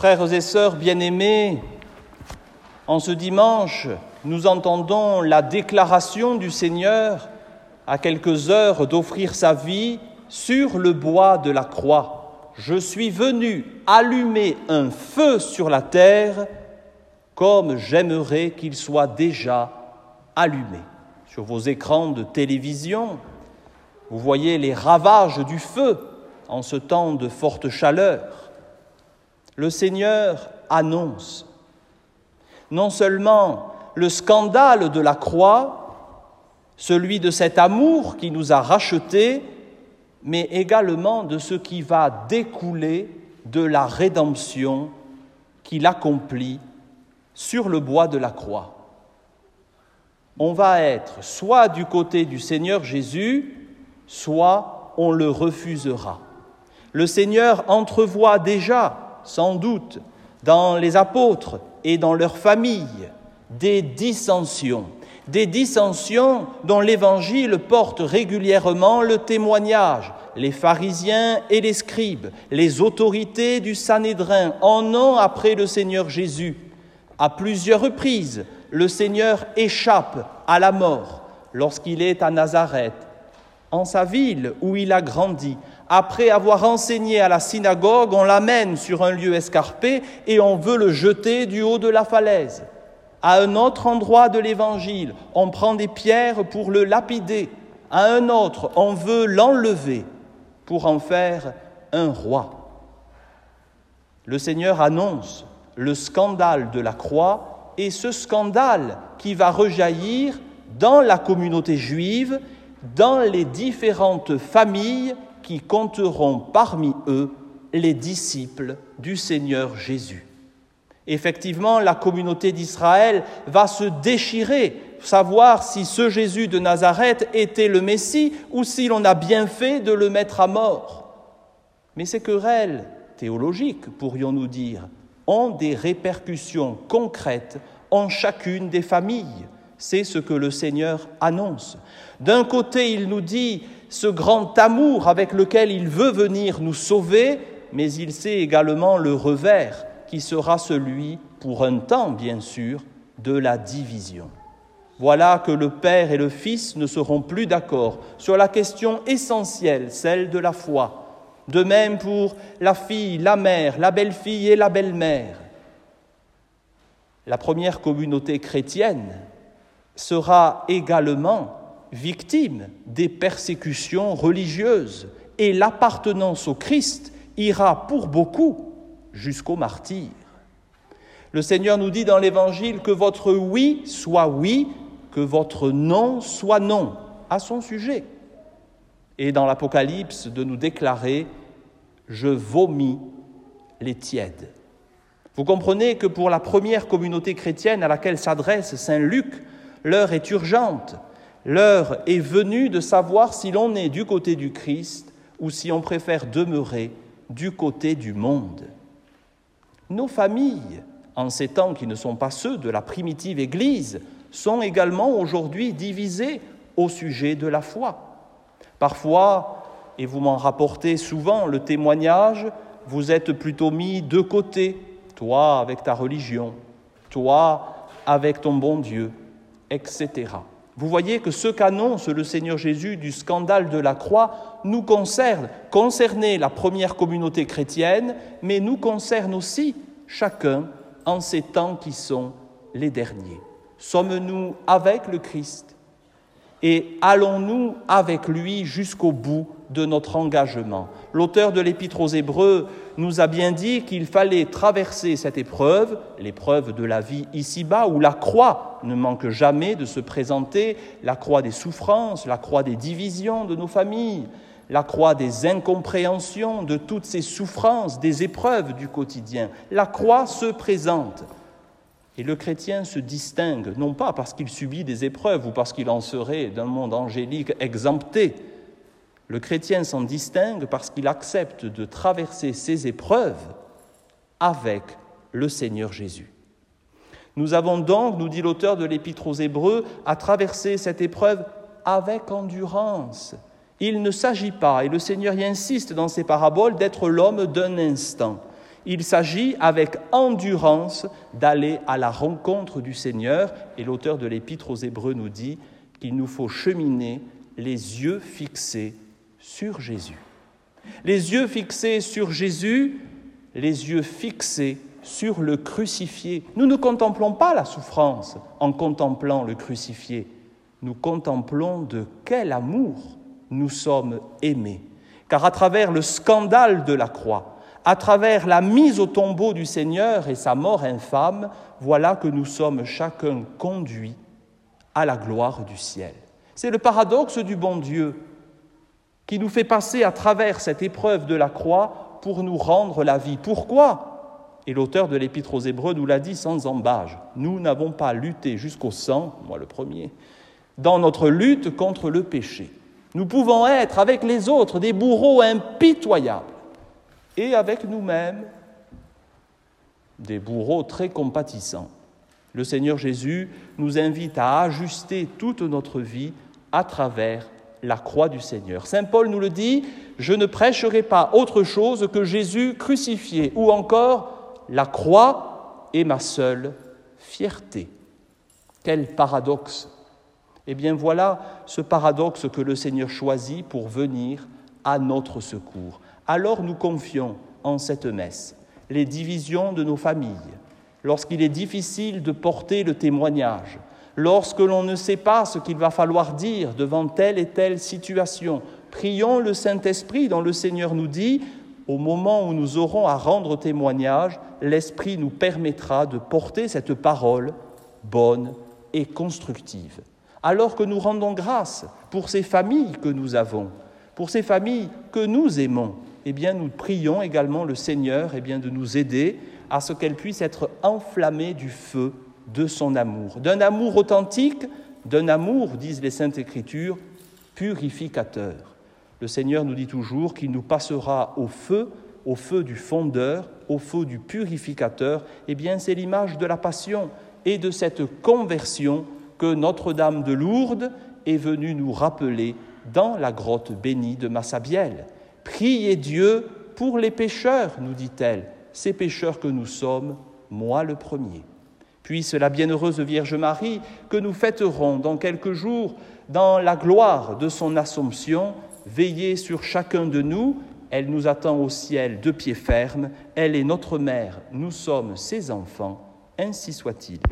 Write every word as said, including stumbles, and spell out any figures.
Frères et sœurs bien-aimés, en ce dimanche, nous entendons la déclaration du Seigneur à quelques heures d'offrir sa vie sur le bois de la croix. « Je suis venu allumer un feu sur la terre, comme j'aimerais qu'il soit déjà allumé. » Sur vos écrans de télévision, vous voyez les ravages du feu en ce temps de forte chaleur. Le Seigneur annonce non seulement le scandale de la croix, celui de cet amour qui nous a rachetés, mais également de ce qui va découler de la rédemption qu'il accomplit sur le bois de la croix. On va être soit du côté du Seigneur Jésus, soit on le refusera. Le Seigneur entrevoit déjà, sans doute, dans les apôtres et dans leurs familles, des dissensions, des dissensions dont l'Évangile porte régulièrement le témoignage. Les pharisiens et les scribes, les autorités du Sanhédrin en ont après le Seigneur Jésus. À plusieurs reprises, le Seigneur échappe à la mort lorsqu'il est à Nazareth, en sa ville où il a grandi. Après avoir enseigné à la synagogue, on l'amène sur un lieu escarpé et on veut le jeter du haut de la falaise. À un autre endroit de l'Évangile, on prend des pierres pour le lapider. À un autre, on veut l'enlever pour en faire un roi. Le Seigneur annonce le scandale de la croix et ce scandale qui va rejaillir dans la communauté juive, dans les différentes familles qui compteront parmi eux les disciples du Seigneur Jésus. Effectivement, la communauté d'Israël va se déchirer, savoir si ce Jésus de Nazareth était le Messie ou si l'on a bien fait de le mettre à mort. Mais ces querelles théologiques, pourrions-nous dire, ont des répercussions concrètes en chacune des familles. C'est ce que le Seigneur annonce. D'un côté, il nous dit ce grand amour avec lequel il veut venir nous sauver, mais il sait également le revers qui sera celui, pour un temps bien sûr, de la division. Voilà que le Père et le Fils ne seront plus d'accord sur la question essentielle, celle de la foi. De même pour la fille, la mère, la belle-fille et la belle-mère. La première communauté chrétienne sera également victime des persécutions religieuses et l'appartenance au Christ ira pour beaucoup jusqu'au martyre. Le Seigneur nous dit dans l'Évangile que votre oui soit oui, que votre non soit non à son sujet. Et dans l'Apocalypse de nous déclarer « Je vomis les tièdes ». Vous comprenez que pour la première communauté chrétienne à laquelle s'adresse saint Luc, l'heure est urgente. L'heure est venue de savoir si l'on est du côté du Christ ou si on préfère demeurer du côté du monde. Nos familles, en ces temps qui ne sont pas ceux de la primitive Église, sont également aujourd'hui divisées au sujet de la foi. Parfois, et vous m'en rapportez souvent le témoignage, vous êtes plutôt mis de côté, toi avec ta religion, toi avec ton bon Dieu, et cetera. Vous voyez que ce qu'annonce le Seigneur Jésus du scandale de la croix nous concerne, concernait la première communauté chrétienne, mais nous concerne aussi chacun en ces temps qui sont les derniers. Sommes-nous avec le Christ et allons-nous avec lui jusqu'au bout de notre engagement? L'auteur de l'Épître aux Hébreux nous a bien dit qu'il fallait traverser cette épreuve, l'épreuve de la vie ici-bas, où la croix ne manque jamais de se présenter, la croix des souffrances, la croix des divisions de nos familles, la croix des incompréhensions, de toutes ces souffrances, des épreuves du quotidien. La croix se présente. Et le chrétien se distingue, non pas parce qu'il subit des épreuves ou parce qu'il en serait d'un monde angélique exempté. Le chrétien s'en distingue parce qu'il accepte de traverser ces épreuves avec le Seigneur Jésus. Nous avons donc, nous dit l'auteur de l'Épître aux Hébreux, à traverser cette épreuve avec endurance. Il ne s'agit pas, et le Seigneur y insiste dans ses paraboles, d'être l'homme d'un instant. Il s'agit avec endurance d'aller à la rencontre du Seigneur. Et l'auteur de l'Épître aux Hébreux nous dit qu'il nous faut cheminer les yeux fixés sur Jésus. Les yeux fixés sur Jésus, les yeux fixés sur le crucifié. Nous ne contemplons pas la souffrance en contemplant le crucifié. Nous contemplons de quel amour nous sommes aimés. Car à travers le scandale de la croix, à travers la mise au tombeau du Seigneur et sa mort infâme, voilà que nous sommes chacun conduits à la gloire du ciel. C'est le paradoxe du bon Dieu qui nous fait passer à travers cette épreuve de la croix pour nous rendre la vie. Pourquoi ? Et l'auteur de l'Épître aux Hébreux nous l'a dit sans ambages. Nous n'avons pas lutté jusqu'au sang, moi le premier, dans notre lutte contre le péché. Nous pouvons être avec les autres des bourreaux impitoyables et avec nous-mêmes des bourreaux très compatissants. Le Seigneur Jésus nous invite à ajuster toute notre vie à travers la croix du Seigneur. Saint Paul nous le dit, « Je ne prêcherai pas autre chose que Jésus crucifié » ou encore « La croix est ma seule fierté ». Quel paradoxe ! Eh bien voilà ce paradoxe que le Seigneur choisit pour venir à notre secours. Alors nous confions en cette messe les divisions de nos familles, lorsqu'il est difficile de porter le témoignage, lorsque l'on ne sait pas ce qu'il va falloir dire devant telle et telle situation. Prions le Saint-Esprit dont le Seigneur nous dit, au moment où nous aurons à rendre témoignage, l'Esprit nous permettra de porter cette parole bonne et constructive. Alors que nous rendons grâce pour ces familles que nous avons, pour ces familles que nous aimons, eh bien nous prions également le Seigneur eh bien, de nous aider à ce qu'elles puissent être enflammées du feu de son amour, d'un amour authentique, d'un amour, disent les Saintes Écritures, purificateur. Le Seigneur nous dit toujours qu'il nous passera au feu, au feu du fondeur, au feu du purificateur. Eh bien, c'est l'image de la Passion et de cette conversion que Notre-Dame de Lourdes est venue nous rappeler dans la grotte bénie de Massabielle. « Priez Dieu pour les pécheurs », nous dit-elle, « ces pécheurs que nous sommes, moi le premier ». Puisse la bienheureuse Vierge Marie, que nous fêterons dans quelques jours, dans la gloire de son Assomption, veiller sur chacun de nous. Elle nous attend au ciel de pied ferme. Elle est notre mère, nous sommes ses enfants. Ainsi soit-il.